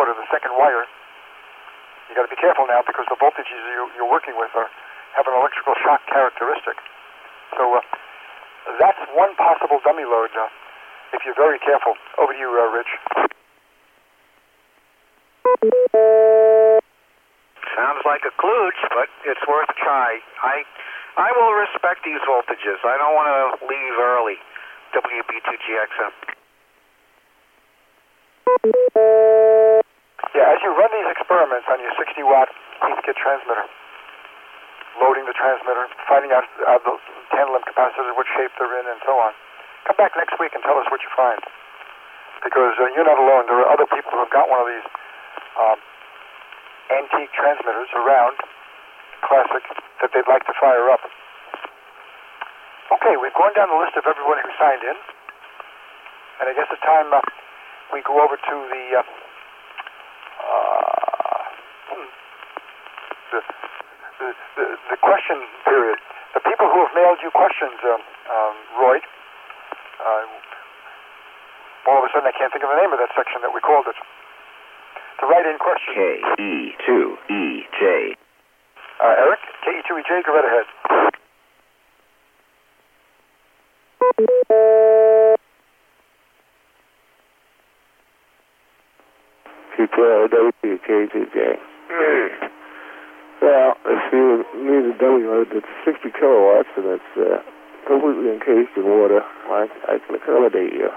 transmitter, the second wire, you got to be careful now because the voltages you're working with have an electrical shock characteristic. So that's one possible dummy load if you're very careful. Over to you, Rich. Sounds like a kludge, but it's worth a try. I will respect these voltages. I don't want to leave early. WB2GXM. Yeah, as you run these experiments on your 60-watt Heathkit transmitter, loading the transmitter, finding out the tantalum capacitors, what shape they're in, and so on, come back next week and tell us what you find. Because you're not alone. There are other people who have got one of these antique transmitters around, classic, that they'd like to fire up. Okay, we've gone down the list of everyone who signed in, and I guess it's time we go over to the question period. The people who have mailed you questions, Roy, all of a sudden I can't think of the name of that section that we called it. The write-in question. KE2EJ. Eric, KE2EJ, go right ahead. K2J. Well, if you need a dummy load that's 60 kilowatts and it's completely encased in water, I can accommodate you.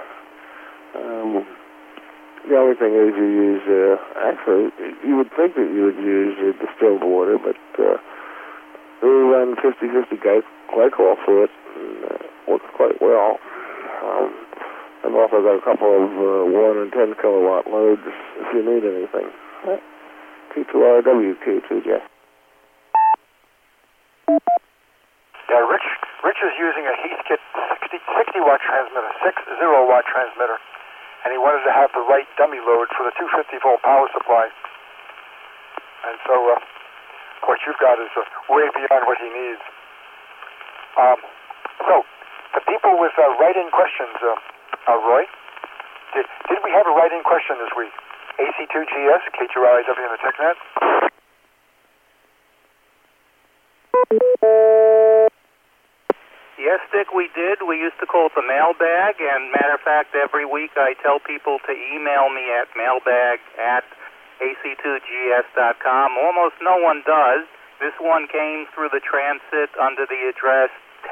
The only thing is you use, actually, you would think that you would use distilled water, but we run 50-50 glycol through it, and works quite well. I've also got a couple of 1 and 10 kilowatt loads if you need anything. T2RW, K2J. Yeah, Rich is using a Heathkit 60-watt transmitter, 60-watt transmitter, and he wanted to have the right dummy load for the 250-volt power supply. And so what you've got is way beyond what he needs. So, the people with write-in questions, Roy, did we have a write-in question this week? AC2GS, K2RIW in the TechNet. Yes, Dick, we did. We used to call it the mailbag, and matter of fact, every week I tell people to email me at mailbag@ac2gs.com. Almost no one does. This one came through the transit under the address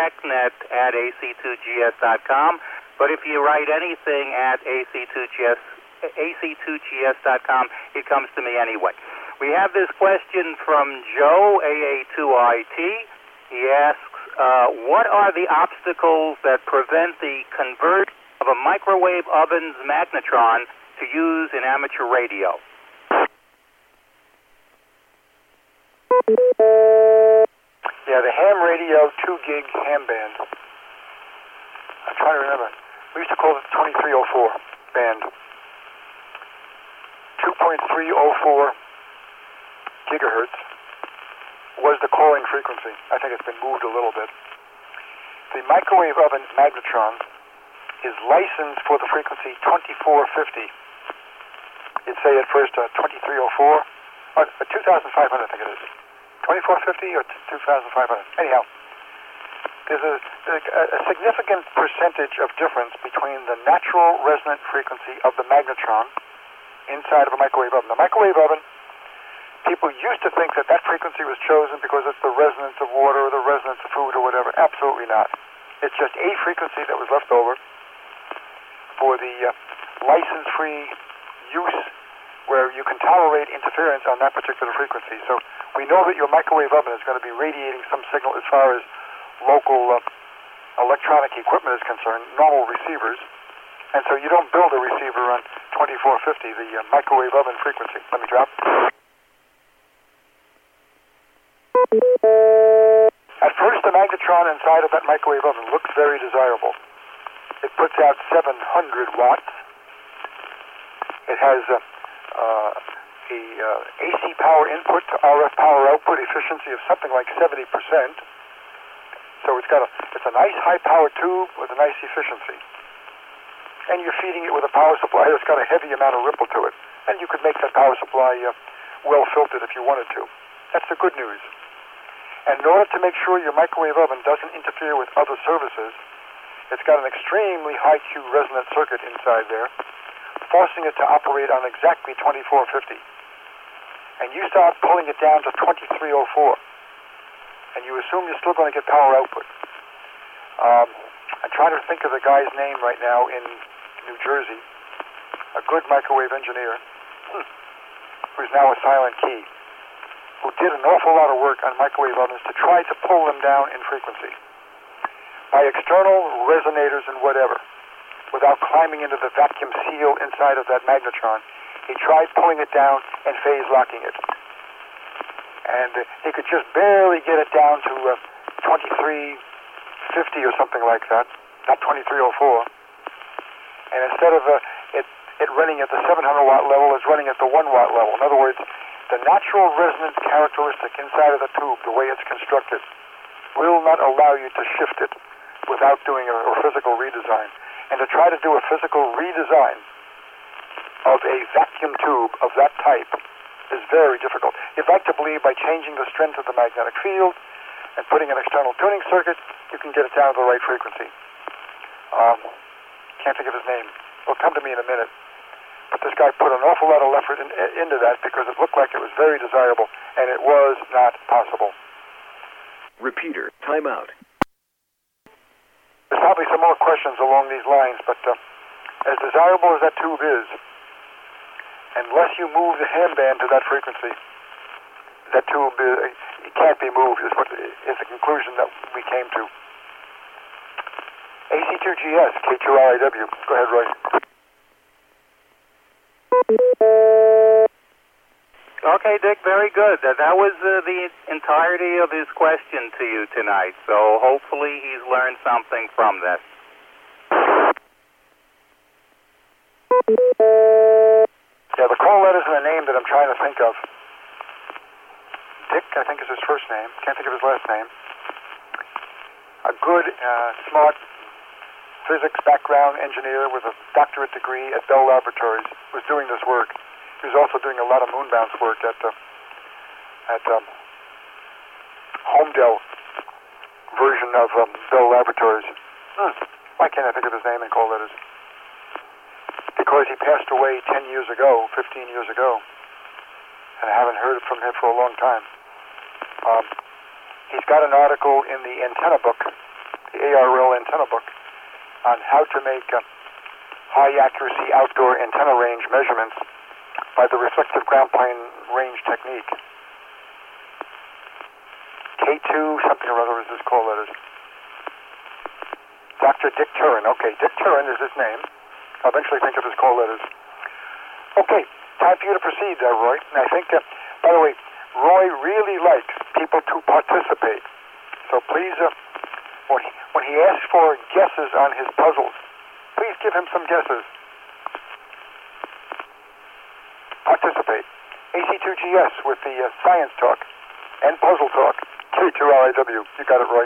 technet@ac2gs.com, but if you write anything at ac2gs.com, it comes to me anyway. We have this question from Joe, AA2IT. He asks, what are the obstacles that prevent the conversion of a microwave oven's magnetron to use in amateur radio? Yeah, the ham radio 2-gig ham band. I'm trying to remember. We used to call it 2304 band. 2.304 gigahertz was the calling frequency. I think it's been moved a little bit. The microwave oven magnetron is licensed for the frequency 2450. You'd say at first 2304, or 2500 I think it is. 2450 or 2500. Anyhow, there's a significant percentage of difference between the natural resonant frequency of the magnetron inside of a microwave oven. The microwave oven, people used to think that frequency was chosen because it's the resonance of water or the resonance of food or whatever. Absolutely not. It's just a frequency that was left over for the license-free use where you can tolerate interference on that particular frequency. So we know that your microwave oven is going to be radiating some signal as far as local electronic equipment is concerned, normal receivers. And so you don't build a receiver on 2450, the microwave oven frequency. Let me drop. At first, the magnetron inside of that microwave oven looks very desirable. It puts out 700 watts. It has a AC power input to RF power output efficiency of something like 70%. So it's a nice high power tube with a nice efficiency. and you're feeding it with a power supply that's got a heavy amount of ripple to it. And you could make that power supply well filtered if you wanted to. That's the good news. And in order to make sure your microwave oven doesn't interfere with other services, it's got an extremely high Q resonant circuit inside there, forcing it to operate on exactly 2450. And you start pulling it down to 2304, and you assume you're still going to get power output. I'm trying to think of the guy's name right now in New Jersey, a good microwave engineer, who's now a silent key, who did an awful lot of work on microwave ovens to try to pull them down in frequency by external resonators and whatever, without climbing into the vacuum seal inside of that magnetron. He tried pulling it down and phase locking it. And he could just barely get it down to 2350 or something like that, not 2304. And instead of it running at the 700 watt level, it's running at the 1 watt level. In other words, the natural resonance characteristic inside of the tube, the way it's constructed, will not allow you to shift it without doing a physical redesign. And to try to do a physical redesign of a vacuum tube of that type is very difficult. You'd like to believe by changing the strength of the magnetic field and putting an external tuning circuit, you can get it down to the right frequency. Can't think of his name. It'll come to me in a minute. But this guy put an awful lot of effort into that because it looked like it was very desirable, and it was not possible. Repeater, timeout. There's probably some more questions along these lines, but as desirable as that tube is, unless you move the handband to that frequency, that tube it can't be moved, is the conclusion that we came to. AC2GS, K2RIW. Go ahead, Roy. Okay, Dick, very good. That was the entirety of his question to you tonight, so hopefully he's learned something from this. Yeah, the call letters and the name that I'm trying to think of. Dick, I think is his first name. Can't think of his last name. A good, smart physics background engineer with a doctorate degree at Bell Laboratories was doing this work. He was also doing a lot of moon bounce work at Homedale version of Bell Laboratories. Why can't I think of his name in call letters? Because he passed away 10 years ago, 15 years ago, and I haven't heard from him for a long time. He's got an article in the antenna book, the ARL antenna book, on how to make high accuracy outdoor antenna range measurements by the reflective ground plane range technique. K2 something or other is his call letters. Dr. Dick Turin. Okay, Dick Turin is his name. I'll eventually think of his call letters. Okay, time for you to proceed, Roy. And I think, by the way, Roy really likes people to participate. So please, when he asks for guesses on his puzzles, please give him some guesses. Participate. AC2GS with the science talk and puzzle talk. K2RIW. You got it, Roy.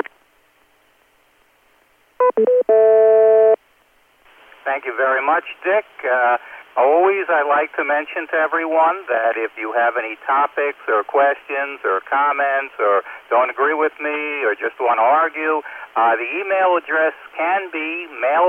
Thank you very much, Dick. Always, I like to mention to everyone that if you have any topics or questions or comments or don't agree with me or just want to argue, the email address can be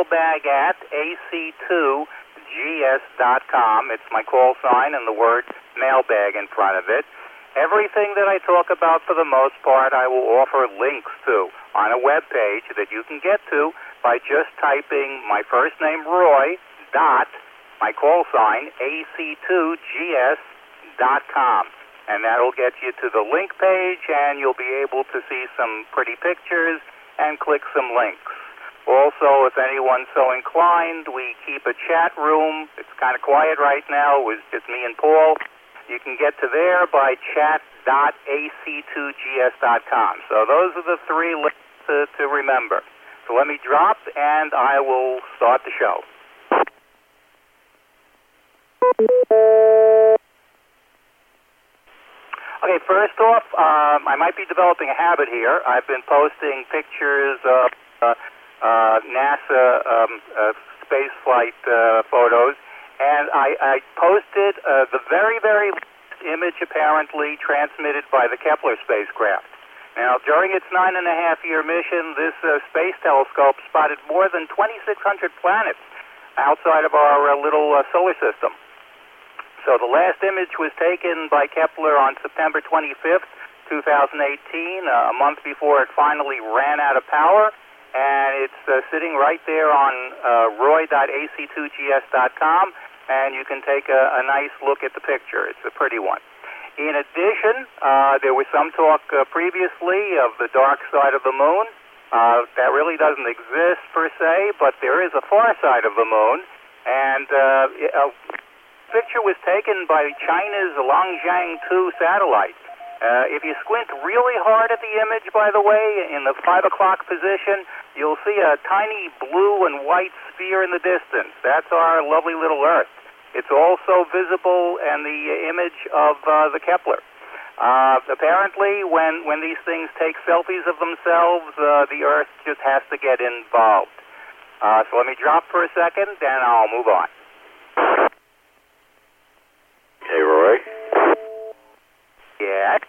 mailbag@ac2gs.com. It's my call sign and the word mailbag in front of it. Everything that I talk about, for the most part, I will offer links to on a web page that you can get to by just typing my first name, Roy, dot my call sign, ac2gs.com. And that'll get you to the link page, and you'll be able to see some pretty pictures and click some links. Also, if anyone's so inclined, we keep a chat room. It's kind of quiet right now. It's just me and Paul. You can get to there by chat.ac2gs.com. So those are the three links to remember. So let me drop, and I will start the show. Okay, first off, I might be developing a habit here. I've been posting pictures of NASA space flight photos, and I posted the very, very last image apparently transmitted by the Kepler spacecraft. Now, during its 9.5-year mission, this space telescope spotted more than 2,600 planets outside of our little solar system. So the last image was taken by Kepler on September 25th, 2018, a month before it finally ran out of power, and it's sitting right there on roy.ac2gs.com, and you can take a nice look at the picture. It's a pretty one. In addition, there was some talk previously of the dark side of the moon. That really doesn't exist per se, but there is a far side of the moon, and a picture was taken by China's Longjiang 2 satellite. If you squint really hard at the image, by the way, in the 5 o'clock position, you'll see a tiny blue and white sphere in the distance. That's our lovely little Earth. It's also visible in the image of the Kepler. Apparently, when these things take selfies of themselves, the Earth just has to get involved. So let me drop for a second, and I'll move on. Hey, Roy. Yeah?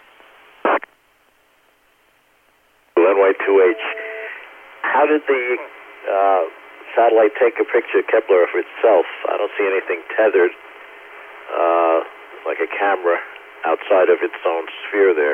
NY2H. How did the satellite take a picture of Kepler of itself? I don't see anything tethered, like a camera, outside of its own sphere there.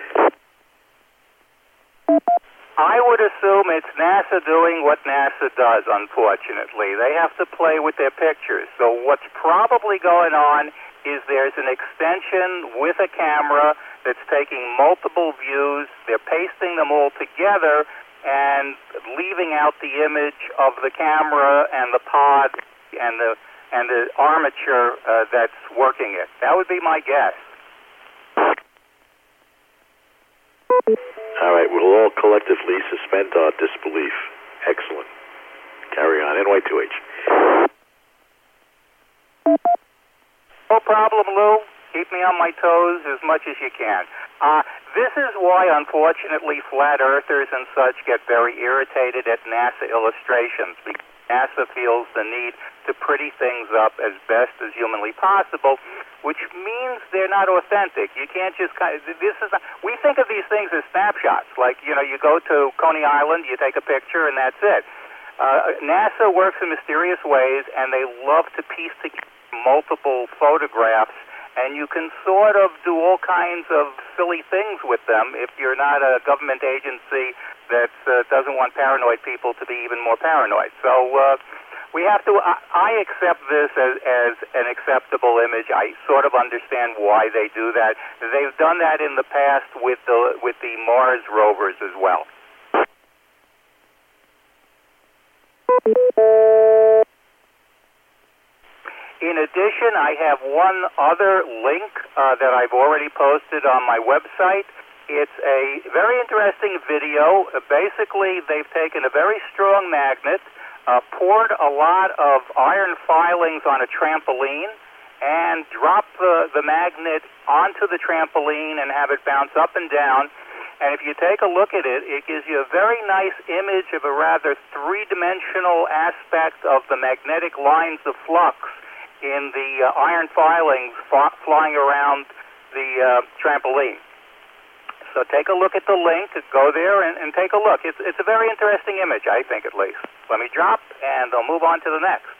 I would assume it's NASA doing what NASA does, unfortunately. They have to play with their pictures. So what's probably going on is there's an extension with a camera that's taking multiple views. They're pasting them all together and leaving out the image of the camera and the pod and the armature that's working it. That would be my guess. All right, we'll all collectively suspend our disbelief. Excellent. Carry on. NY2H. No problem, Lou. Keep me on my toes as much as you can. This is why, unfortunately, flat earthers and such get very irritated at NASA illustrations, because NASA feels the need to pretty things up as best as humanly possible, which means they're not authentic. You can't just we think of these things as snapshots. Like, you go to Coney Island, you take a picture, and that's it. NASA works in mysterious ways, and they love to piece together multiple photographs, and you can sort of do all kinds of silly things with them if you're not a government agency that doesn't want paranoid people to be even more paranoid. So we have to. I accept this as an acceptable image. I sort of understand why they do that. They've done that in the past with the Mars rovers as well. In addition, I have one other link that I've already posted on my website. It's a very interesting video. Basically, they've taken a very strong magnet, poured a lot of iron filings on a trampoline, and dropped the magnet onto the trampoline and have it bounce up and down. And if you take a look at it, it gives you a very nice image of a rather three-dimensional aspect of the magnetic lines of flux in the iron filings flying around the trampoline. So take a look at the link, go there and take a look. It's a very interesting image, I think, at least. Let me drop, and I'll move on to the next.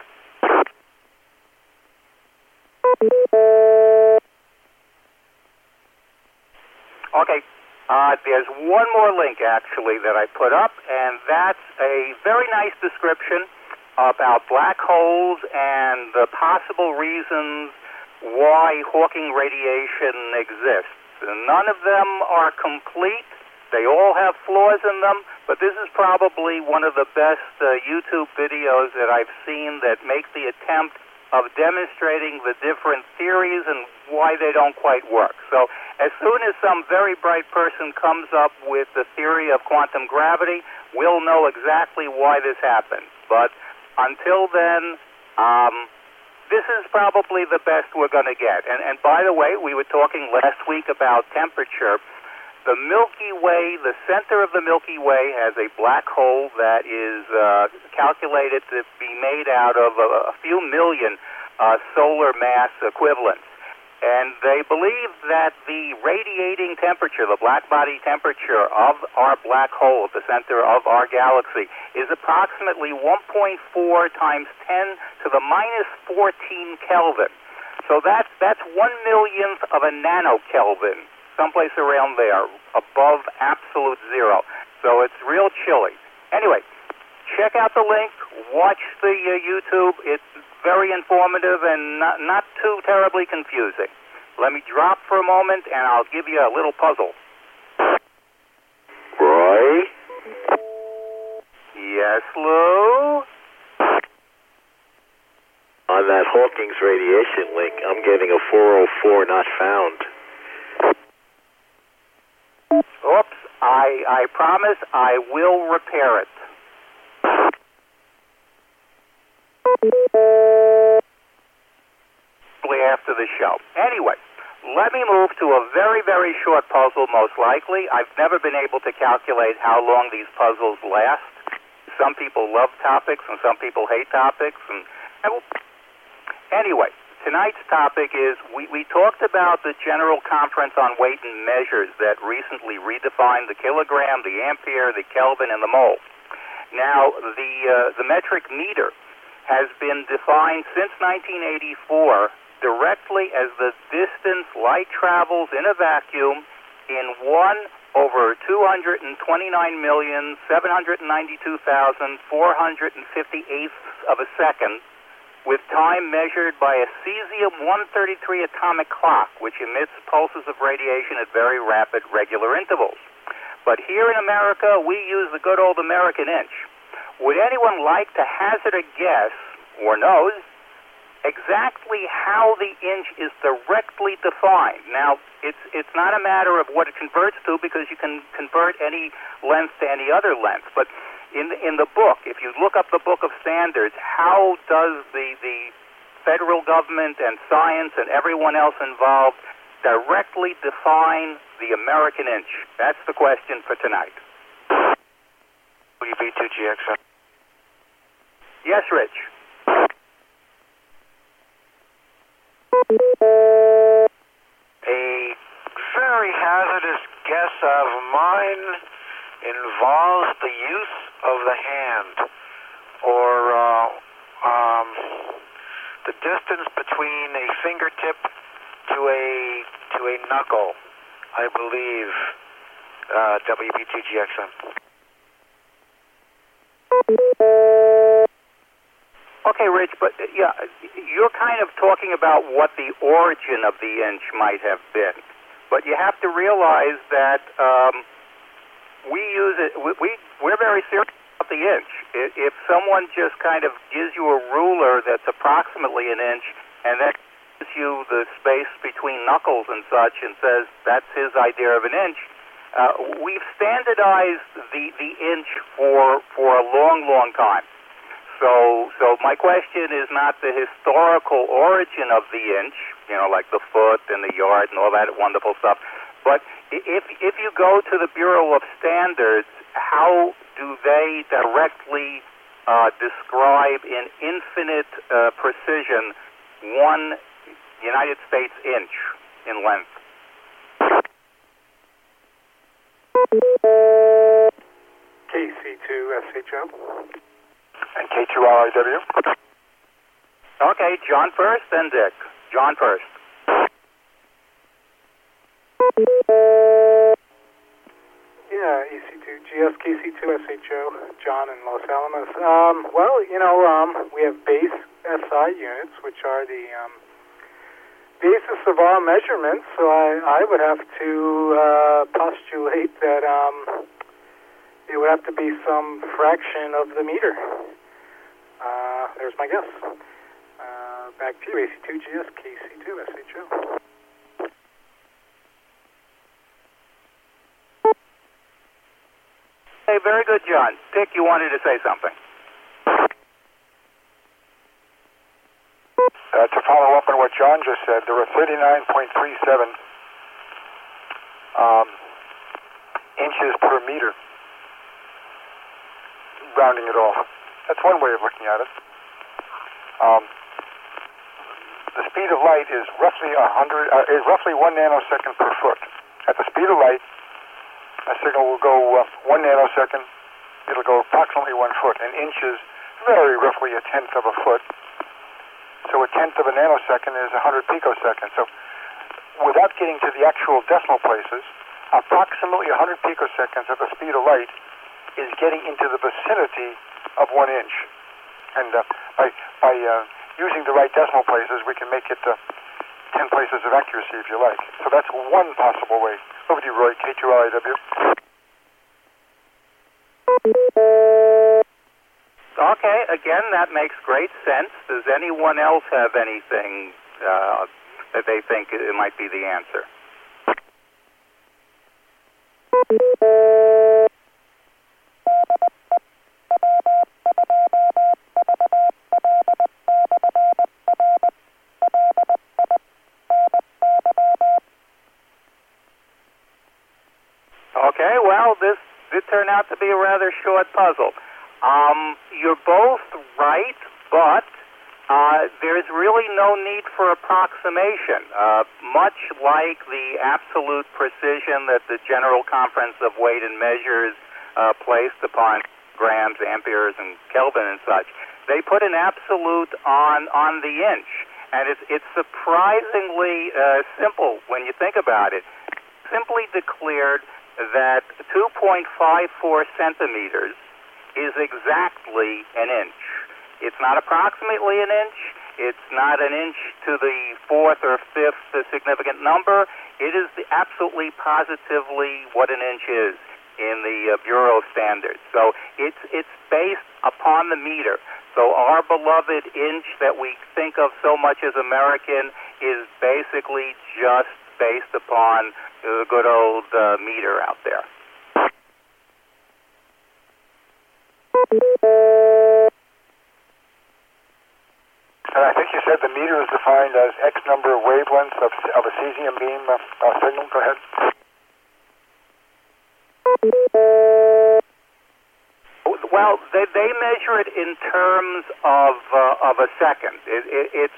Okay, there's one more link, actually, that I put up, and that's a very nice description about black holes and the possible reasons why Hawking radiation exists. None of them are complete. They all have flaws in them, but this is probably one of the best YouTube videos that I've seen that make the attempt of demonstrating the different theories and why they don't quite work. So as soon as some very bright person comes up with the theory of quantum gravity, we'll know exactly why this happened. But until then, this is probably the best we're going to get. And by the way, we were talking last week about temperature. The Milky Way, the center of the Milky Way has a black hole that is calculated to be made out of a few million solar mass equivalents. And they believe that the radiating temperature, the black body temperature of our black hole at the center of our galaxy is approximately 1.4 times 10 to the minus 14 Kelvin. So that's 1/1,000,000th of a nanokelvin, someplace around there, above absolute zero. So it's real chilly. Anyway, check out the link, watch the YouTube. It's very informative and not too terribly confusing. Let me drop for a moment, and I'll give you a little puzzle. Roy? Yes, Lou? On that Hawking's radiation link, I'm getting a 404 not found. Oops, I promise I will repair it. After the show. Anyway, let me move to a very, very short puzzle, most likely. I've never been able to calculate how long these puzzles last. Some people love topics and some people hate topics. Anyway, tonight's topic is we talked about the General Conference on Weight and Measures that recently redefined the kilogram, the ampere, the Kelvin, and the mole. Now, the metric meter has been defined since 1984 directly as the distance light travels in a vacuum in 1/229,792,458 of a second, with time measured by a cesium-133 atomic clock, which emits pulses of radiation at very rapid, regular intervals. But here in America, we use the good old American inch. Would anyone like to hazard a guess, or knows, exactly how the inch is directly defined? Now, it's not a matter of what it converts to, because you can convert any length to any other length. But in the book, if you look up the Book of Standards, how does the federal government and science and everyone else involved directly define the American inch? That's the question for tonight. WB2GXM. Yes, Rich. A very hazardous guess of mine involves the use of the hand, or the distance between a fingertip to a knuckle. I believe WB2GXM. Okay, Rich, but yeah, you're kind of talking about what the origin of the inch might have been. But you have to realize that we use it. We're very serious about the inch. If someone just kind of gives you a ruler that's approximately an inch, and that gives you the space between knuckles and such, and says that's his idea of an inch, we've standardized the inch for a long, long time. So my question is not the historical origin of the inch, like the foot and the yard and all that wonderful stuff, but if you go to the Bureau of Standards, how do they directly describe in infinite precision 1 United States inch in length? KC2SHO. And K2RIW. Okay, John first, then Dick. John first. Yeah, EC2, GSKC2SHO, John in Los Alamos. We have base SI units, which are the basis of all measurements, so I would have to postulate that it would have to be some fraction of the meter. There's my guess. Back to you, AC2, GSKC2SHO. Hey, very good, John. Dick, you wanted to say something. To follow up on what John just said, there were 39.37 inches per meter, rounding it off. That's one way of looking at it. The speed of light is roughly 1 nanosecond per foot. At the speed of light, a signal will go 1 nanosecond. It'll go approximately 1 foot. An inch is very roughly a tenth of a foot. So a tenth of a nanosecond is 100 picoseconds. So without getting to the actual decimal places, approximately 100 picoseconds at the speed of light is getting into the vicinity of 1 inch. And by using the right decimal places, we can make it 10 places of accuracy, if you like. So that's one possible way. Over to you, Roy, K2LIW. Okay, again, that makes great sense. Does anyone else have anything that they think it might be the answer? Okay, well, this did turn out to be a rather short puzzle. You're both right, but there's really no need for approximation. Much like the absolute precision that the General Conference of Weight and Measures placed upon grams, amperes, and Kelvin and such, they put an absolute on the inch. And it's surprisingly simple when you think about it. Simply declared that 2.54 centimeters is exactly an inch. It's not approximately an inch. It's not an inch to the fourth or fifth significant number. It is absolutely positively what an inch is in the Bureau of Standards. So it's based upon the meter. So our beloved inch that we think of so much as American is basically just based upon the good old meter out there. And I think you said the meter is defined as X number of wavelengths of a cesium beam signal. Go ahead. Well, they measure it in terms of a second. It's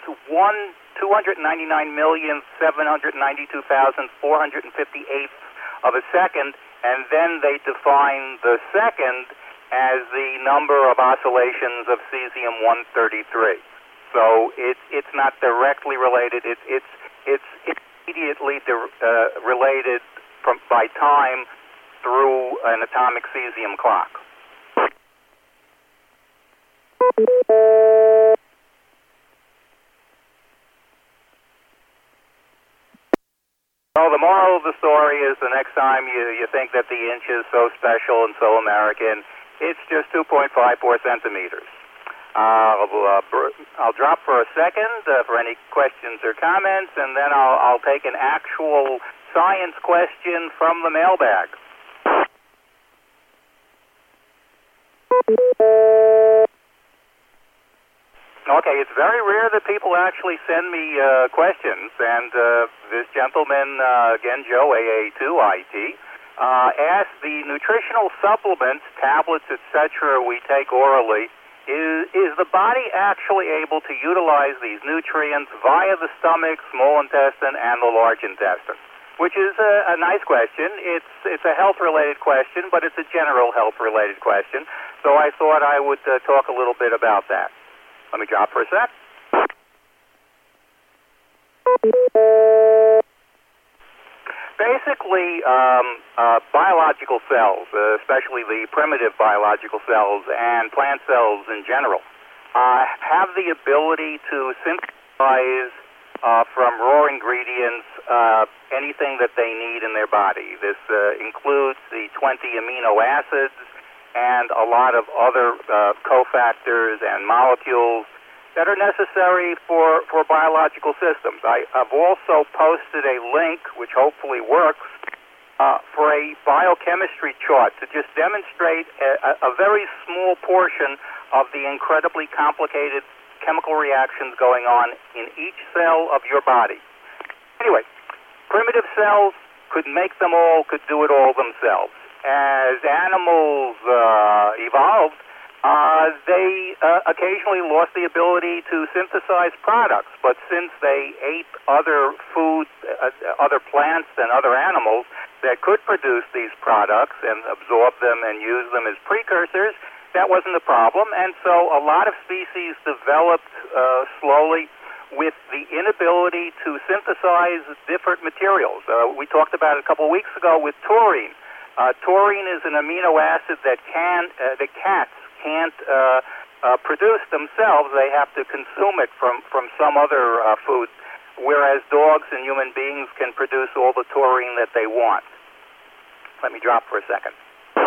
299,792,458 of a second, and then they define the second as the number of oscillations of cesium-133. So it's not directly related. It's immediately related by time through an atomic cesium clock. Well, the moral of the story is the next time you think that the inch is so special and so American, it's just 2.54 centimeters. I'll drop for a second for any questions or comments, and then I'll take an actual science question from the mailbag. Okay, it's very rare that people actually send me questions, and this gentleman, again, Joe, AA2IT, asked the nutritional supplements, tablets, etc. we take orally, is the body actually able to utilize these nutrients via the stomach, small intestine, and the large intestine? Which is a nice question. It's a health-related question, but it's a general health-related question, so I thought I would talk a little bit about that. Let me drop for a sec. Basically, biological cells, especially the primitive biological cells and plant cells in general, have the ability to synthesize from raw ingredients anything that they need in their body. This includes the 20 amino acids and a lot of other cofactors and molecules that are necessary for biological systems. I've also posted a link, which hopefully works, for a biochemistry chart to just demonstrate a very small portion of the incredibly complicated chemical reactions going on in each cell of your body. Anyway, primitive cells could make them all, could do it all themselves. as animals evolved, they occasionally lost the ability to synthesize products. But since they ate other food, other plants and other animals that could produce these products and absorb them and use them as precursors, that wasn't a problem. And so a lot of species developed slowly with the inability to synthesize different materials. We talked about it a couple of weeks ago with taurine. Taurine is an amino acid that cats can't produce themselves. They have to consume it from some other food, whereas dogs and human beings can produce all the taurine that they want. Let me drop for a second.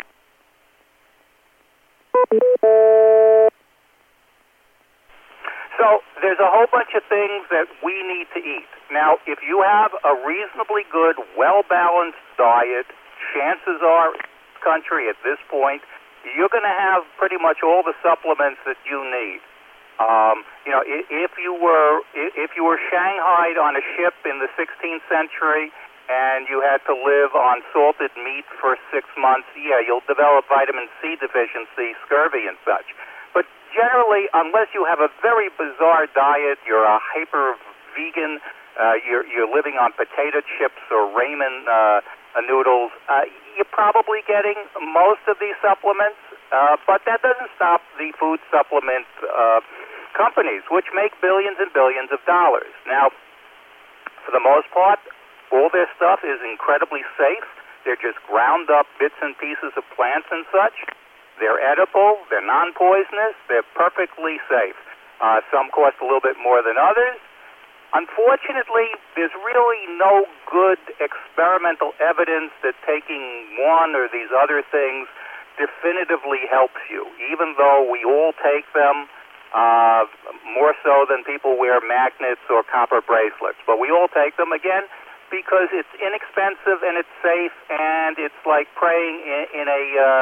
So there's a whole bunch of things that we need to eat. Now, if you have a reasonably good, well-balanced diet, chances are, in this country at this point, you're going to have pretty much all the supplements that you need. If you were shanghaied on a ship in the 16th century and you had to live on salted meat for 6 months, yeah, you'll develop vitamin C deficiency, scurvy, and such. But generally, unless you have a very bizarre diet, you're a hyper-vegan, you're living on potato chips or ramen noodles, you're probably getting most of these supplements, but that doesn't stop the food supplement companies, which make billions and billions of dollars. Now, for the most part, all their stuff is incredibly safe. They're just ground up bits and pieces of plants and such. They're edible, they're non-poisonous, they're perfectly safe. Some cost a little bit more than others. Unfortunately, there's really no good experimental evidence that taking one or these other things definitively helps you, even though we all take them, more so than people wear magnets or copper bracelets. But we all take them, again, because it's inexpensive and it's safe, and it's like praying in a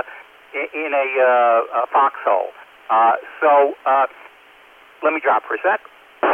foxhole. Let me drop for a sec.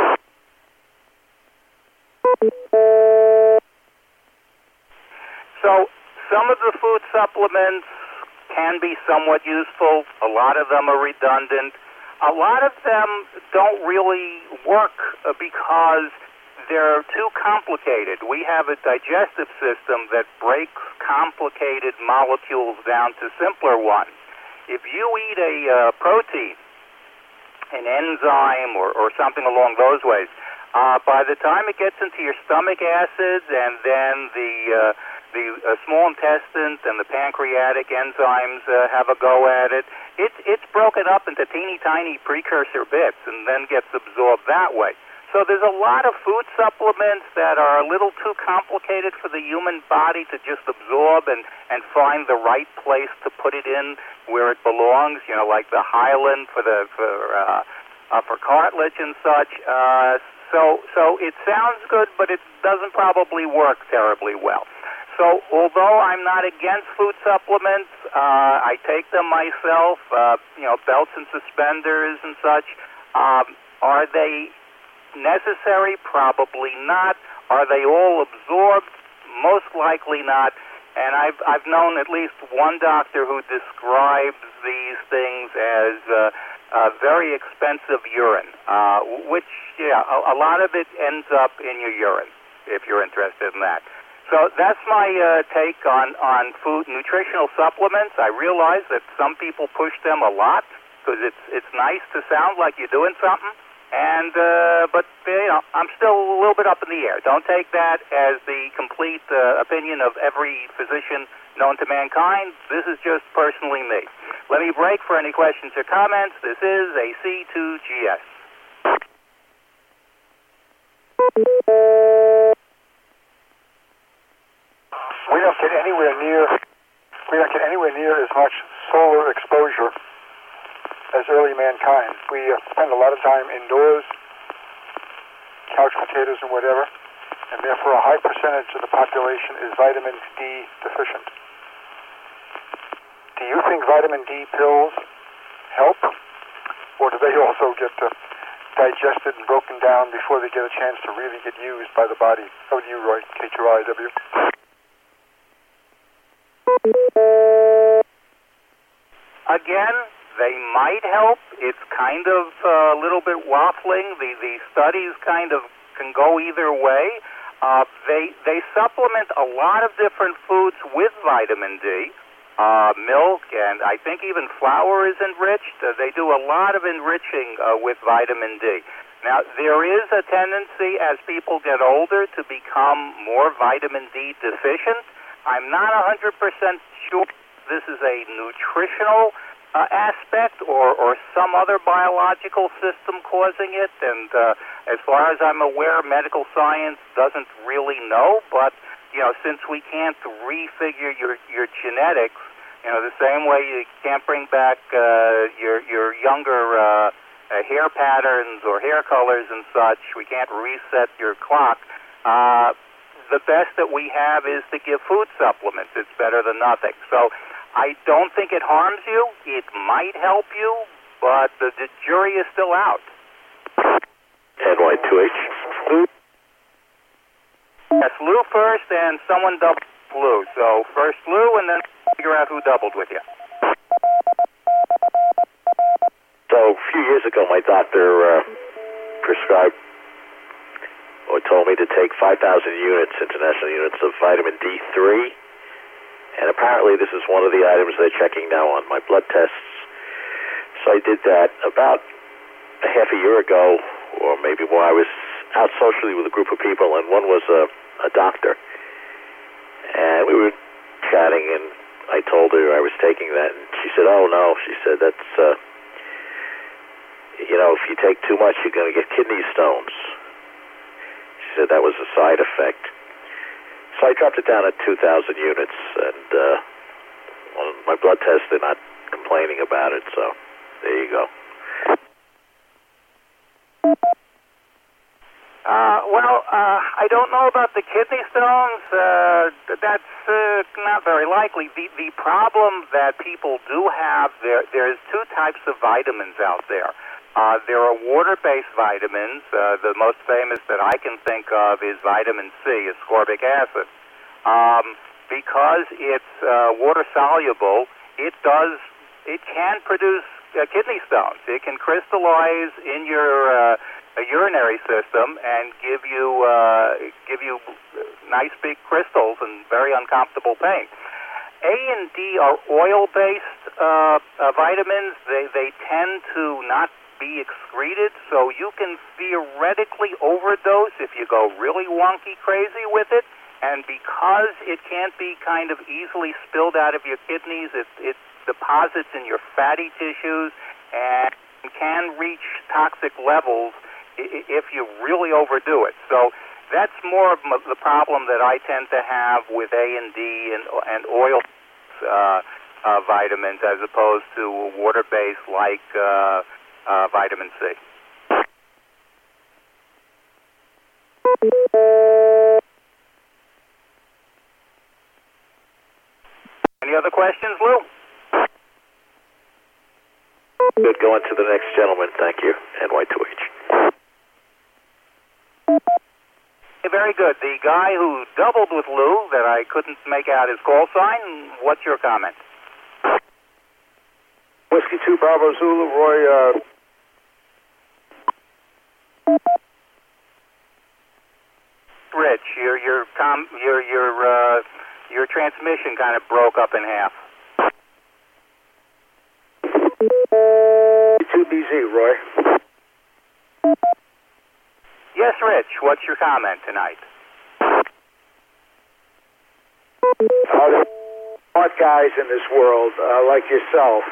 So some of the food supplements can be somewhat useful. A lot of them are redundant. A lot of them don't really work because they're too complicated. We have a digestive system that breaks complicated molecules down to simpler ones. If you eat a protein, an enzyme, or something along those ways, by the time it gets into your stomach acids and then the small intestines and the pancreatic enzymes have a go at it, it's broken up into teeny tiny precursor bits and then gets absorbed that way. So there's a lot of food supplements that are a little too complicated for the human body to just absorb and find the right place to put it in where it belongs, like the hyaline for cartilage and such. So it sounds good, but it doesn't probably work terribly well. So although I'm not against food supplements, I take them myself, belts and suspenders and such. Are they necessary? Probably not. Are they all absorbed? Most likely not. And I've known at least one doctor who describes these things as very expensive urine, which, a lot of it ends up in your urine, if you're interested in that. So that's my take on food nutritional supplements. I realize that some people push them a lot because it's nice to sound like you're doing something. But I'm still a little bit up in the air. Don't take that as the complete opinion of every physician known to mankind. This is just personally me. Let me break for any questions or comments. This is AC2GS. We don't get anywhere near as much solar exposure as early mankind. We spend a lot of time indoors, couch potatoes and whatever, and therefore a high percentage of the population is vitamin D deficient. Do you think vitamin D pills help, or do they also get digested and broken down before they get a chance to really get used by the body? How do you, Roy? KTRIW. Again, they might help. It's kind of a little bit waffling. The studies kind of can go either way. They supplement a lot of different foods with vitamin D. Milk, and I think even flour is enriched. They do a lot of enriching with vitamin D. Now, there is a tendency as people get older to become more vitamin D deficient. I'm not 100% sure this is a nutritional aspect or some other biological system causing it, and as far as I'm aware, medical science doesn't really know, but since we can't refigure your genetics, the same way you can't bring back your younger hair patterns or hair colors and such, we can't reset your clock. The best that we have is to give food supplements. It's better than nothing. So I don't think it harms you. It might help you, but the jury is still out. NY2H. Lou? Yes, Lou first, and someone doubled Lou. So first Lou, and then figure out who doubled with you. So a few years ago, my doctor prescribed or told me to take 5,000 units, international units, of vitamin D3. And apparently this is one of the items they're checking now on my blood tests. So I did that about a half a year ago, or maybe more. I was out socially with a group of people, and one was a doctor. And we were chatting, and I told her I was taking that. And she said, oh, no. She said, that's, if you take too much, you're going to get kidney stones. She said that was a side effect. So I dropped it down at 2,000 units, and on my blood test, they're not complaining about it, so there you go. I don't know about the kidney stones. That's not very likely. The problem that people do have, there's two types of vitamins out there. There are water-based vitamins. The most famous that I can think of is vitamin C, ascorbic acid. Because it's water-soluble, it can produce kidney stones. It can crystallize in your urinary system and give you nice big crystals and very uncomfortable pain. A and D are oil-based vitamins. They tend to not be excreted, so you can theoretically overdose if you go really wonky crazy with it. And because it can't be kind of easily spilled out of your kidneys, it deposits in your fatty tissues and can reach toxic levels if you really overdo it. So that's more of the problem that I tend to have with A and D and oil vitamins as opposed to water-based like vitamin C. Any other questions, Lou? Good. Go on to the next gentleman. Thank you. NY2H. Very good. The guy who doubled with Lou that I couldn't make out his call sign, what's your comment? Whiskey 2 Bravo Zulu, Roy. Rich, your transmission kind of broke up in half. 2BZ, Roy. Yes, Rich, what's your comment tonight? The smart guys in this world, like yourself,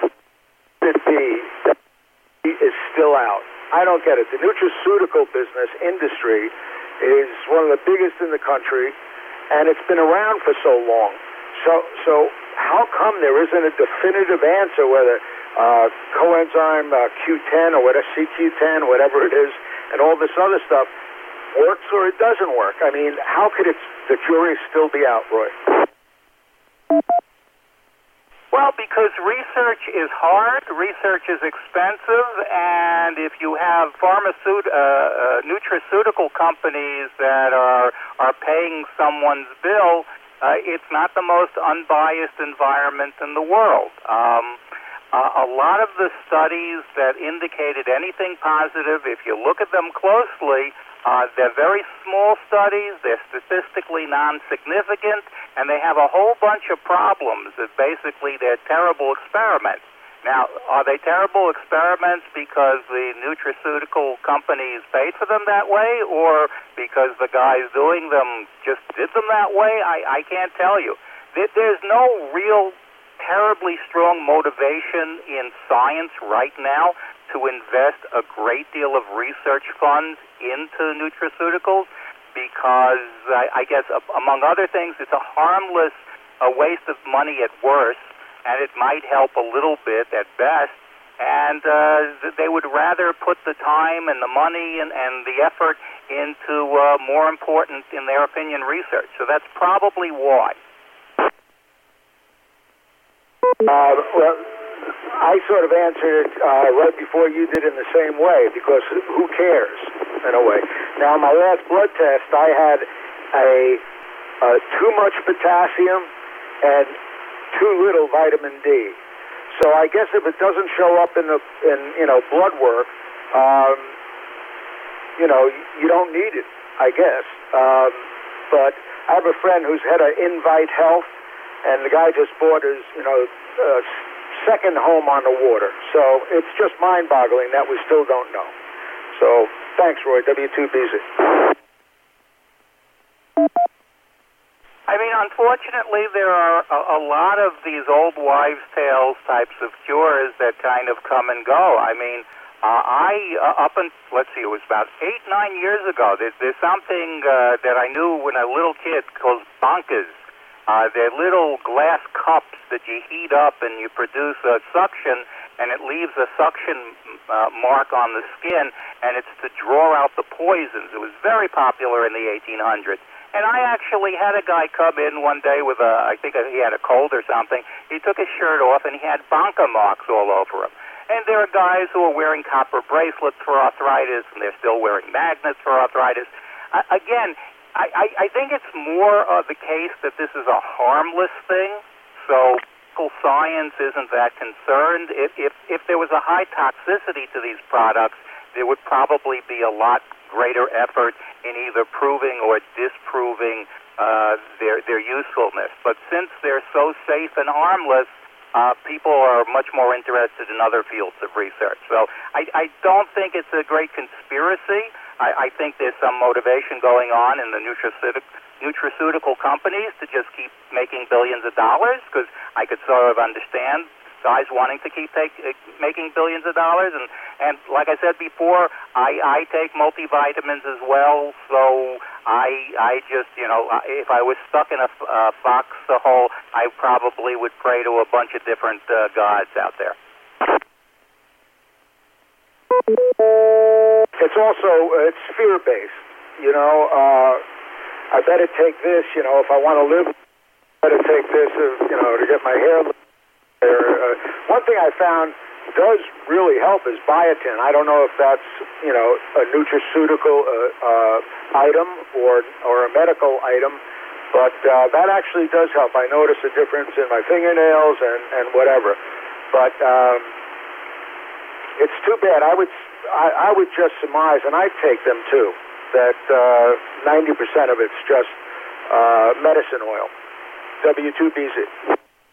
is still out. I don't get it. The nutraceutical business industry is one of the biggest in the country, and it's been around for so long. So how come there isn't a definitive answer whether coenzyme Q10 or whatever, CQ10, whatever it is, and all this other stuff works or it doesn't work? I mean, how could the jury still be out, Roy? Well, because research is hard, research is expensive, and if you have nutraceutical companies that are paying someone's bill, it's not the most unbiased environment in the world. A lot of the studies that indicated anything positive, if you look at them closely, they're very small studies, they're statistically non-significant, and they have a whole bunch of problems. That basically, they're terrible experiments. Now, are they terrible experiments because the nutraceutical companies paid for them that way, or because the guys doing them just did them that way? I can't tell you. There's no real terribly strong motivation in science right now to invest a great deal of research funds into nutraceuticals because, I guess, among other things, it's a harmless waste of money at worst, and it might help a little bit at best, and they would rather put the time and the money and the effort into more important, in their opinion, research. So that's probably why. Well, I sort of answered it right before you did in the same way, because who cares, in a way. Now, my last blood test, I had too much potassium and too little vitamin D. So I guess if it doesn't show up in blood work, you don't need it, I guess. But I have a friend who's head of Invite Health, and the guy just bought his, second home on the water. So it's just mind-boggling that we still don't know. So thanks, Roy. W2BZ. I mean, unfortunately, there are a lot of these old wives' tales types of cures that kind of come and go. I mean, let's see, it was about 8-9 years ago. There's something that I knew when I was a little kid called bonkers. They're little glass cups that you heat up and you produce a suction, and it leaves a suction mark on the skin, and it's to draw out the poisons. It was very popular in the 1800s. And I actually had a guy come in one day with I think he had a cold or something. He took his shirt off, and he had bonker marks all over him. And there are guys who are wearing copper bracelets for arthritis, and they're still wearing magnets for arthritis. Again, I think it's more of the case that this is a harmless thing, so medical science isn't that concerned. If there was a high toxicity to these products, there would probably be a lot greater effort in either proving or disproving their usefulness. But since they're so safe and harmless, people are much more interested in other fields of research. So I don't think it's a great conspiracy. I think there's some motivation going on in the nutraceutical companies to just keep making billions of dollars, because I could sort of understand guys wanting to keep making billions of dollars. And like I said before, I take multivitamins as well, so I just, if I was stuck in a foxhole, I probably would pray to a bunch of different gods out there. It's fear-based, I better take this, if I want to live, I better take this, to get my hair. One thing I found does really help is biotin. I don't know if that's, a nutraceutical item or a medical item, but that actually does help. I notice a difference in my fingernails and whatever. But it's too bad. I would just surmise, and I take them too, that 90% of it's just medicine oil. W2BZ.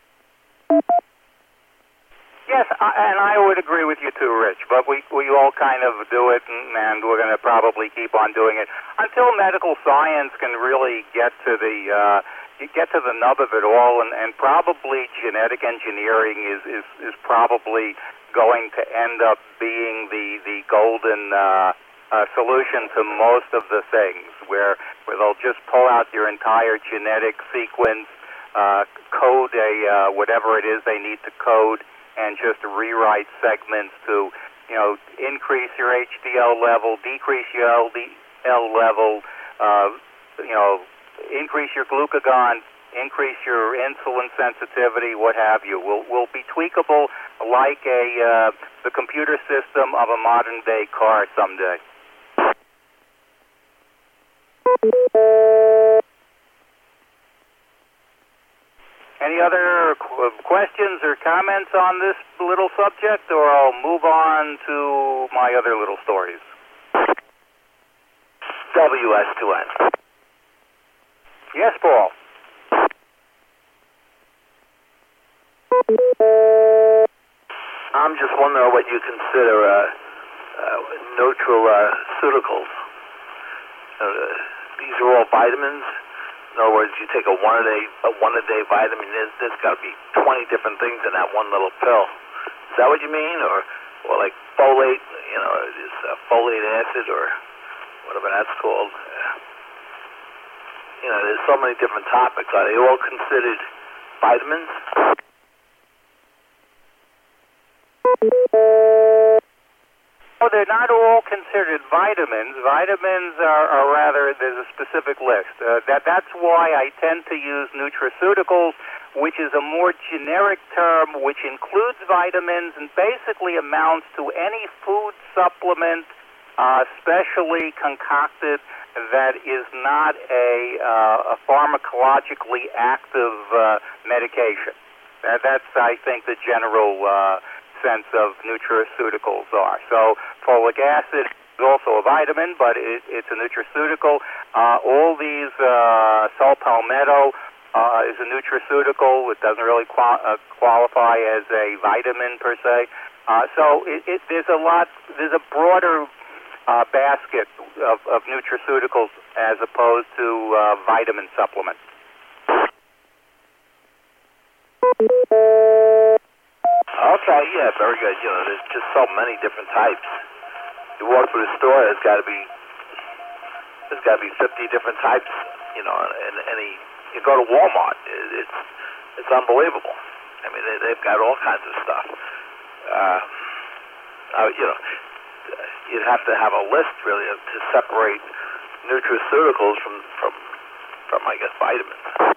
Yes, and I would agree with you too, Rich, but we all kind of do it, and we're going to probably keep on doing it until medical science can really get to the nub of it all, and probably genetic engineering is probably going to end up being the golden solution to most of the things, where they'll just pull out your entire genetic sequence, code whatever it is they need to code, and just rewrite segments to, increase your HDL level, decrease your LDL level, increase your glucagon, increase your insulin sensitivity, what have you. Will be tweakable like the computer system of a modern-day car someday. Any other questions or comments on this little subject, or I'll move on to my other little stories? WS2N. Yes, Paul. I'm just wondering what you consider nutraceuticals. These are all vitamins. In other words, you take a one-a-day vitamin. There's got to be 20 different things in that one little pill. Is that what you mean, or like folate? Is folate acid or whatever that's called? There's so many different topics. Are they all considered vitamins? Oh, they're not all considered vitamins. Vitamins are rather, there's a specific list. That's why I tend to use nutraceuticals, which is a more generic term which includes vitamins and basically amounts to any food supplement, specially concocted, that is not a pharmacologically active medication. That's, I think, the general sense of nutraceuticals are. So folic acid is also a vitamin, but it's a nutraceutical. All these, saw palmetto is a nutraceutical. It doesn't really qualify as a vitamin per se. So there's a broader basket of nutraceuticals as opposed to vitamin supplements. Okay, yeah, very good. There's just so many different types. You walk through the store, there's got to be 50 different types. And you go to Walmart, it's unbelievable. I mean, they've got all kinds of stuff. You'd have to have a list really to separate nutraceuticals from I guess vitamins.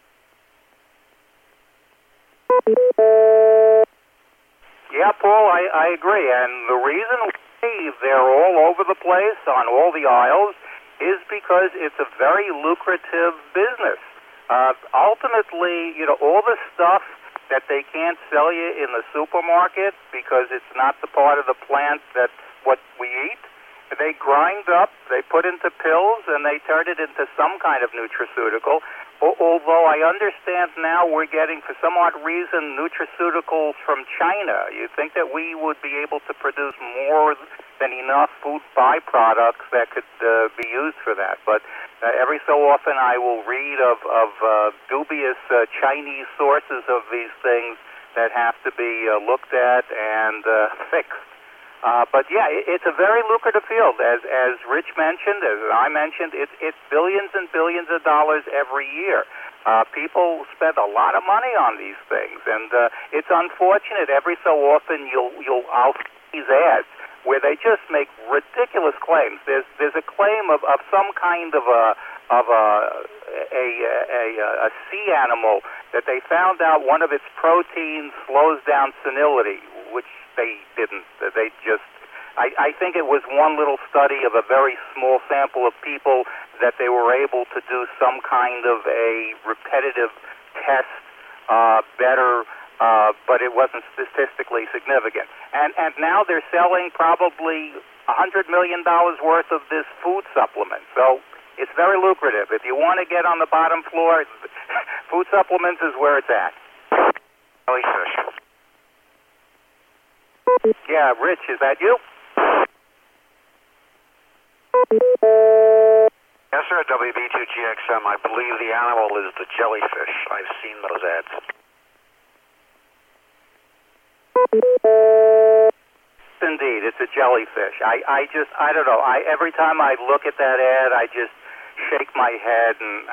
Yeah, Paul, I agree. And the reason they're all over the place on all the aisles is because it's a very lucrative business. Ultimately, all the stuff that they can't sell you in the supermarket because it's not the part of the plant that's what we eat, they grind up, they put into pills, and they turn it into some kind of nutraceutical. Although I understand now we're getting, for some odd reason, nutraceuticals from China. You'd think that we would be able to produce more than enough food byproducts that could be used for that. But every so often I will read of dubious Chinese sources of these things that have to be looked at and fixed. But yeah, it's a very lucrative field. As Rich mentioned, as I mentioned, it's billions and billions of dollars every year. People spend a lot of money on these things, and it's unfortunate. Every so often, I'll see these ads where they just make ridiculous claims. There's a claim of some kind of a sea animal that they found out one of its proteins slows down senility, which they didn't. They just, I think it was one little study of a very small sample of people that they were able to do some kind of a repetitive test better, but it wasn't statistically significant. And now they're selling probably $100 million worth of this food supplement. So it's very lucrative. If you want to get on the bottom floor, food supplements is where it's at. Jellyfish. Yeah, Rich, is that you? Yes, sir, WB2GXM. I believe the animal is the jellyfish. I've seen those ads. Indeed, it's a jellyfish. I don't know. Every time I look at that ad, I just shake my head, and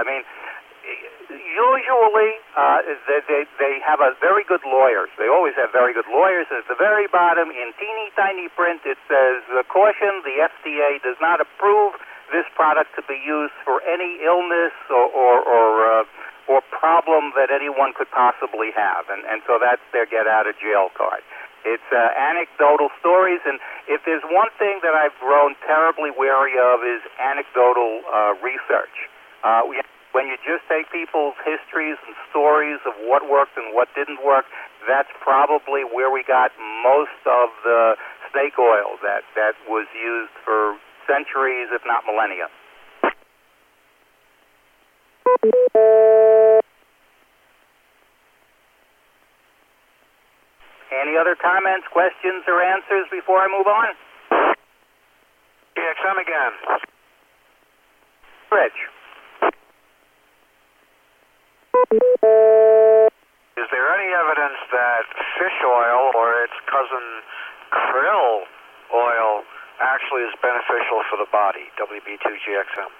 usually they have a very good lawyers. They always have very good lawyers. And at the very bottom, in teeny tiny print, it says, "Caution: the FDA does not approve this product to be used for any illness or problem that anyone could possibly have." And so that's their get out of jail card. It's anecdotal stories, and if there's one thing that I've grown terribly wary of is anecdotal research. when you just take people's histories and stories of what worked and what didn't work, that's probably where we got most of the snake oil that was used for centuries, if not millennia. Any other comments, questions, or answers before I move on? GXM again. Rich. Is there any evidence that fish oil or its cousin krill oil actually is beneficial for the body? WB2GXM.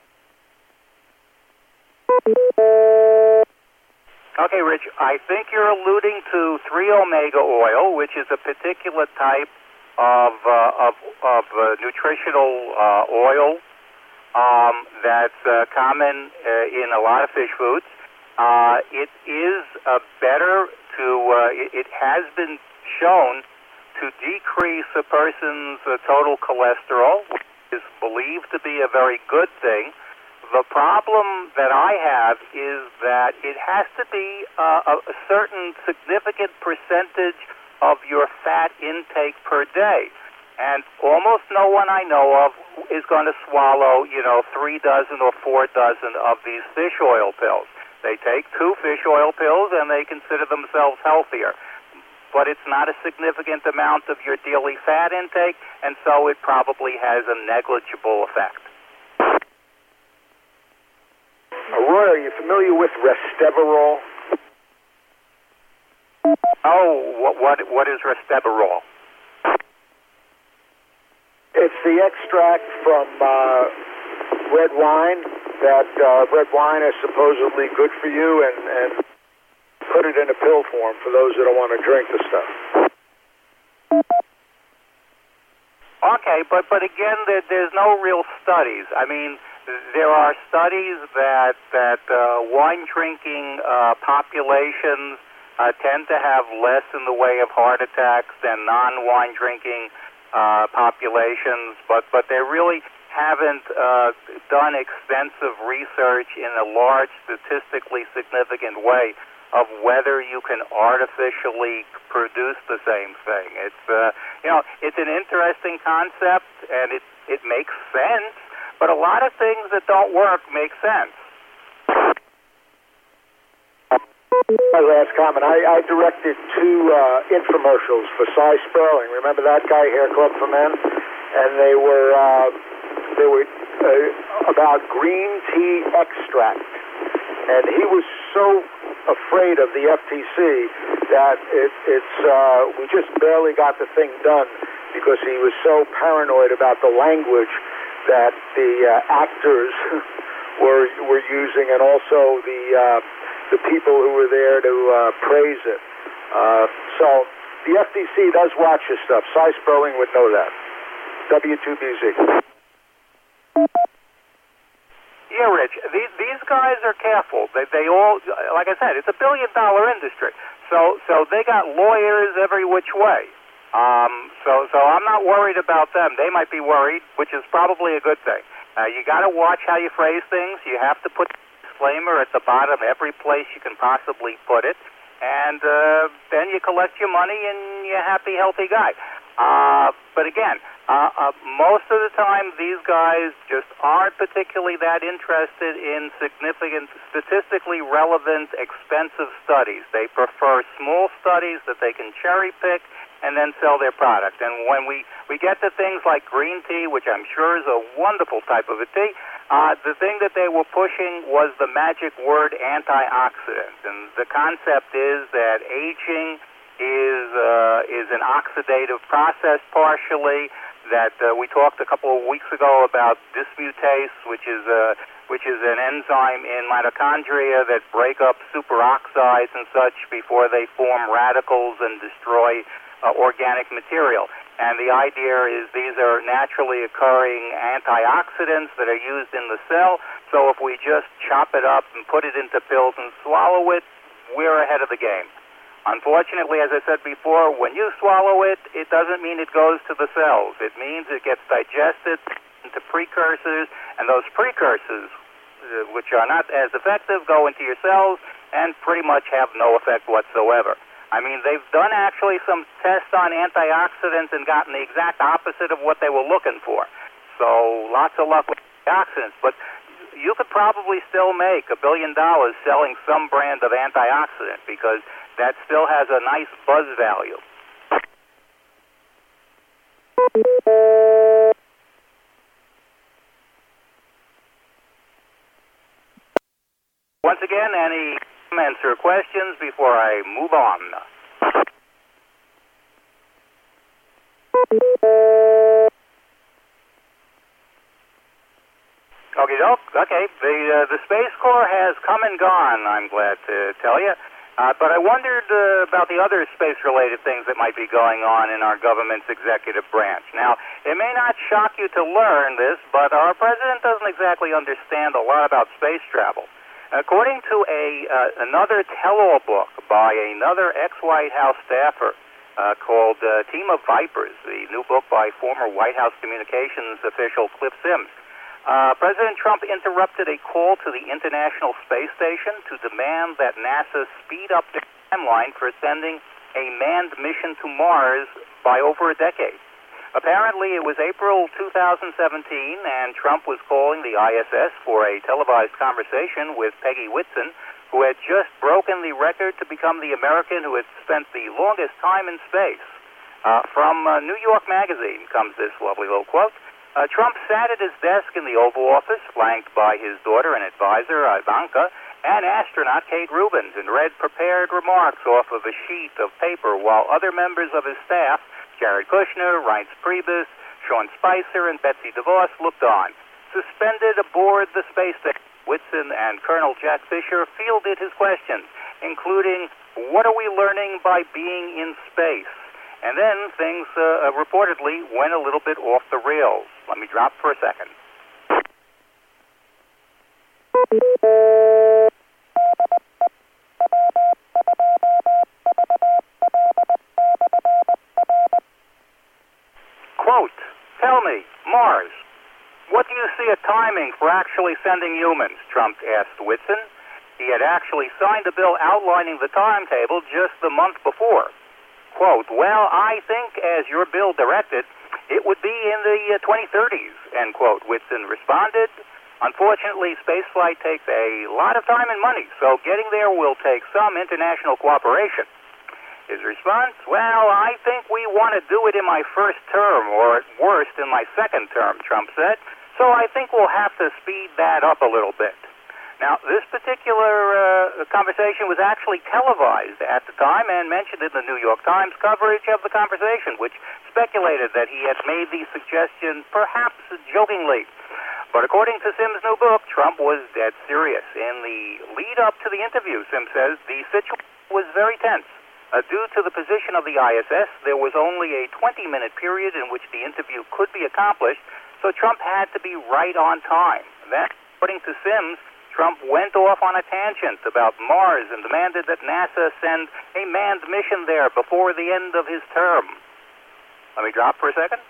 Okay, Rich, I think you're alluding to 3-omega oil, which is a particular type of nutritional oil that's common in a lot of fish foods. It is better to, it has been shown to decrease a person's total cholesterol, which is believed to be a very good thing. The problem that I have is that it has to be a certain significant percentage of your fat intake per day. And almost no one I know of is going to swallow, 3 dozen or 4 dozen of these fish oil pills. They take 2 fish oil pills and they consider themselves healthier. But it's not a significant amount of your daily fat intake, and so it probably has a negligible effect. Roy, are you familiar with Resteverol? Oh, what is Resteverol? It's the extract from red wine. That red wine is supposedly good for you, and put it in a pill form for those that don't want to drink the stuff. Okay, but again, there's no real studies. I mean, there are studies that wine drinking populations tend to have less in the way of heart attacks than non-wine drinking populations, but they really haven't done extensive research in a large, statistically significant way of whether you can artificially produce the same thing. It's it's an interesting concept, and it makes sense. But a lot of things that don't work make sense. My last comment. I directed 2 infomercials for Cy Sperling. Remember that guy, Hair Club for Men? And they were about green tea extract. And he was so afraid of the FTC that we just barely got the thing done because he was so paranoid about the language that the actors were using, and also the people who were there to praise it. So the FTC does watch this stuff. Cy Sperling would know that. W2BZ. Yeah, Rich, these guys are careful. They all, like I said, it's $1 billion industry. So they got lawyers every which way. So I'm not worried about them. They might be worried, which is probably a good thing. You got to watch how you phrase things. You have to put a disclaimer at the bottom every place you can possibly put it, and then you collect your money and you're a happy, healthy guy. But again, most of the time these guys just aren't particularly that interested in significant, statistically relevant, expensive studies. They prefer small studies that they can cherry pick and then sell their product. And when we get to things like green tea, which I'm sure is a wonderful type of a tea, the thing that they were pushing was the magic word antioxidant. And the concept is that aging is an oxidative process partially, that we talked a couple of weeks ago about dismutase, which is an enzyme in mitochondria that break up superoxides and such before they form radicals and destroy organic material. And the idea is these are naturally occurring antioxidants that are used in the cell, so if we just chop it up and put it into pills and swallow it, we're ahead of the game. Unfortunately, as I said before, when you swallow it, it doesn't mean it goes to the cells. It means it gets digested into precursors, and those precursors which are not as effective, go into your cells and pretty much have no effect whatsoever. I mean, they've done actually some tests on antioxidants and gotten the exact opposite of what they were looking for. So lots of luck with antioxidants. But you could probably still make $1 billion selling some brand of antioxidant because that still has a nice buzz value. Once again, any comments or questions before I move on? Okay. The Space Corps has come and gone, I'm glad to tell you. But I wondered about the other space-related things that might be going on in our government's executive branch. Now, it may not shock you to learn this, but our president doesn't exactly understand a lot about space travel. According to another tell-all book by another ex-White House staffer called Team of Vipers, the new book by former White House communications official Cliff Sims, President Trump interrupted a call to the International Space Station to demand that NASA speed up the timeline for sending a manned mission to Mars by over a decade. Apparently, it was April 2017, and Trump was calling the ISS for a televised conversation with Peggy Whitson, who had just broken the record to become the American who had spent the longest time in space. From New York Magazine comes this lovely little quote. Trump sat at his desk in the Oval Office, flanked by his daughter and advisor, Ivanka, and astronaut Kate Rubins, and read prepared remarks off of a sheet of paper while other members of his staff, Jared Kushner, Reince Priebus, Sean Spicer, and Betsy DeVos, looked on. Suspended aboard the space station, Whitson and Colonel Jack Fisher fielded his questions, including, what are we learning by being in space? And then things reportedly went a little bit off the rails. Let me drop for a second. Quote, tell me, Mars, what do you see a timing for actually sending humans? Trump asked Whitson. He had actually signed a bill outlining the timetable just the month before. Quote, well, I think, as your bill directed, it would be in the 2030s, end quote. Whitson responded, unfortunately, spaceflight takes a lot of time and money, so getting there will take some international cooperation. His response, well, I think we want to do it in my first term, or at worst, in my second term, Trump said, so I think we'll have to speed that up a little bit. Now, this particular conversation was actually televised at the time and mentioned in the New York Times coverage of the conversation, which speculated that he had made the suggestion perhaps jokingly. But according to Sims' new book, Trump was dead serious. In the lead-up to the interview, Sims says, the situation was very tense. Due to the position of the ISS, there was only a 20-minute period in which the interview could be accomplished, so Trump had to be right on time. Then, according to Sims, Trump went off on a tangent about Mars and demanded that NASA send a manned mission there before the end of his term. Let me drop for a second.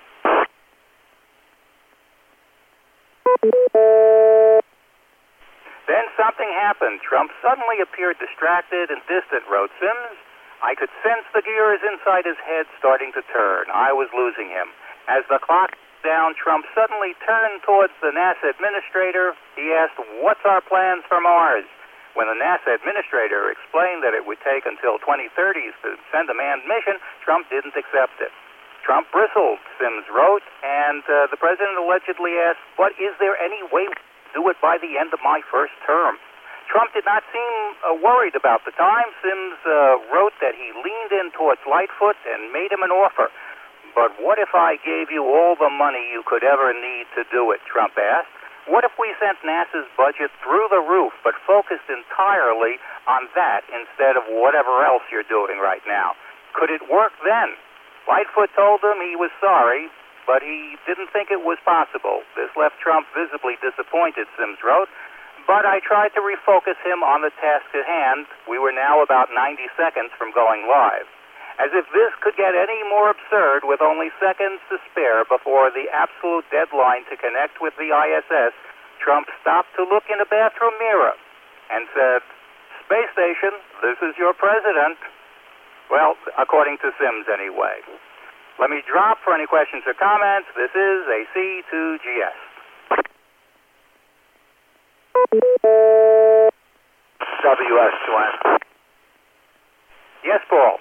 Then something happened. Trump suddenly appeared distracted and distant, wrote Sims. I could sense the gears inside his head starting to turn. I was losing him. As the clock down, Trump suddenly turned towards the NASA administrator. He asked, what's our plans for Mars? When the NASA administrator explained that it would take until 2030s to send a manned mission, Trump didn't accept it. Trump bristled, Sims wrote, and the president allegedly asked, but is there any way we can do it by the end of my first term? Trump did not seem worried about the time. Sims wrote that he leaned in towards Lightfoot and made him an offer. But what if I gave you all the money you could ever need to do it, Trump asked. What if we sent NASA's budget through the roof, but focused entirely on that instead of whatever else you're doing right now? Could it work then? Lightfoot told him he was sorry, but he didn't think it was possible. This left Trump visibly disappointed, Sims wrote. But I tried to refocus him on the task at hand. We were now about 90 seconds from going live. As if this could get any more absurd, with only seconds to spare before the absolute deadline to connect with the ISS, Trump stopped to look in the bathroom mirror and said, "Space station, this is your president." Well, according to Sims anyway. Let me drop for any questions or comments. This is a C2GS. WS2N. Yes, Paul.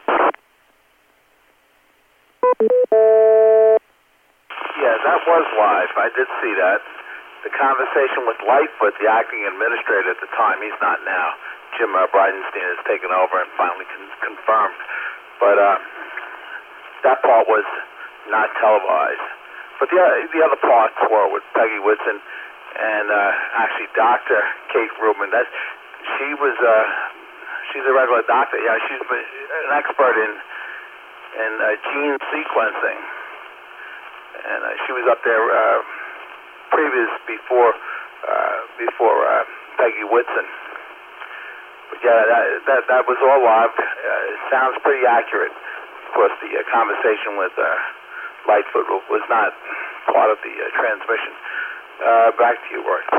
Yeah, that was live. I did see that. The conversation with Lightfoot, the acting administrator at the time, he's not now. Jim Bridenstine has taken over and finally confirmed. But that part was not televised. But the other parts were with Peggy Whitson and actually Dr. Kate Rubin. She's a regular doctor. Yeah, she's an expert in gene sequencing, and she was up there before Peggy Whitson. But yeah, that was all live. It sounds pretty accurate. Of course, the conversation with Lightfoot was not part of the transmission. Back to you, Roy.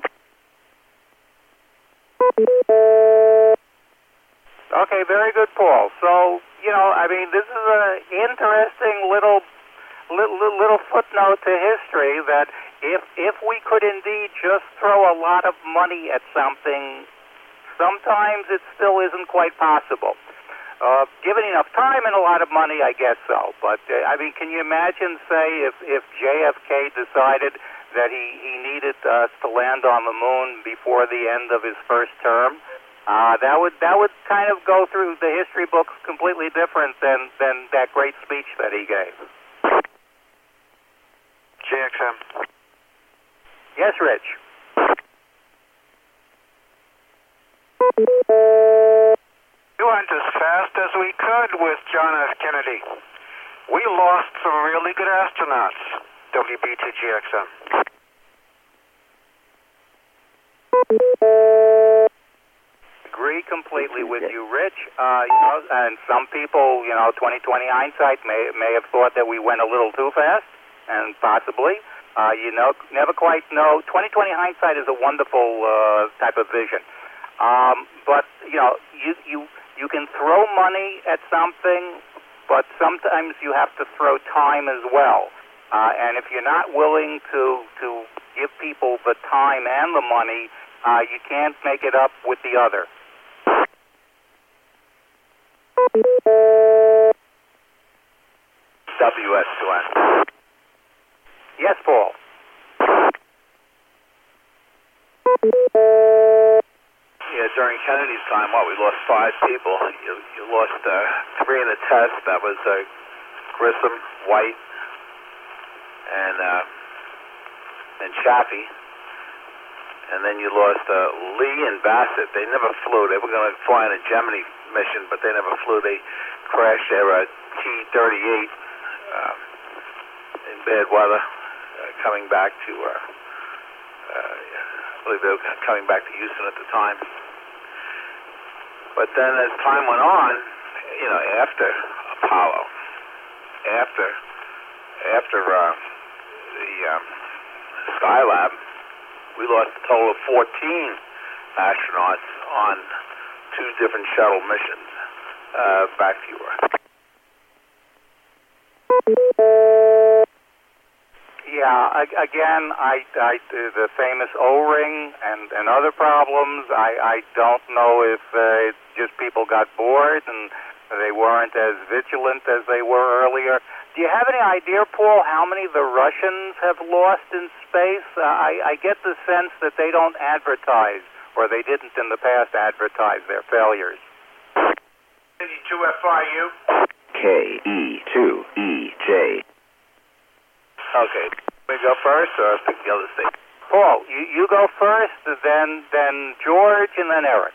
Okay, very good, Paul. So, this is an interesting little footnote to history that if we could indeed just throw a lot of money at something, sometimes it still isn't quite possible. Given enough time and a lot of money, I guess so. But, can you imagine, say, if JFK decided that he needed us to land on the moon before the end of his first term? That would kind of go through the history books completely different than that great speech that he gave. JXM. Yes, Rich. We went as fast as we could with John F. Kennedy. We lost some really good astronauts. WB2GXM. Agree completely with you, Rich. And some people, 20/20 hindsight may have thought that we went a little too fast, and possibly. Never quite know. 20/20 hindsight is a wonderful type of vision. But you can throw money at something, but sometimes you have to throw time as well. And if you're not willing to give people the time and the money, you can't make it up with the other. WS2N. Yes, Paul. Yeah, during Kennedy's time, we lost 5 people. You lost 3 in the test. That was Grissom, White, and Chaffee. And then you lost Lee and Bassett. They never flew. They were going to fly on a Gemini mission, but they never flew. They crashed their T-38 in bad weather, coming back to, I believe they were coming back to Houston at the time. But then as time went on, after Apollo, after the Skylab, we lost a total of 14 astronauts on 2 different shuttle missions. Back to you, Roy. Yeah, again, the famous O-ring and other problems, I don't know if it's just people got bored and they weren't as vigilant as they were earlier. Do you have any idea, Paul, how many the Russians have lost in space? I get the sense that they don't advertise, or they didn't in the past advertise their failures. 2FIU? KE2EJ. Okay. We go first, or pick the other state? Paul, you go first, then George, and then Eric.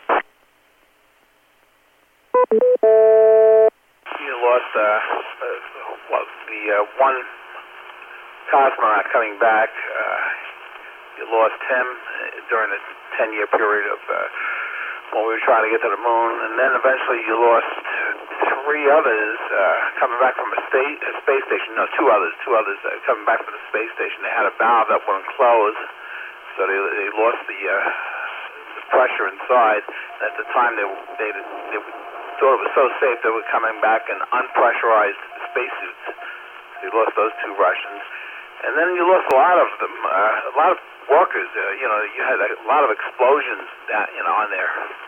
You lost the one cosmonaut coming back. You lost him during the 10-year period of when we were trying to get to the moon, and then eventually you lost 3 others coming back from a space station. No, 2 others coming back from the space station. They had a valve that wouldn't close, So they lost the pressure inside. At the time, they thought it was so safe they were coming back in unpressurized spacesuits. So you lost those 2 Russians. And then you lost a lot of them, a lot of workers. You had a lot of explosions, on there.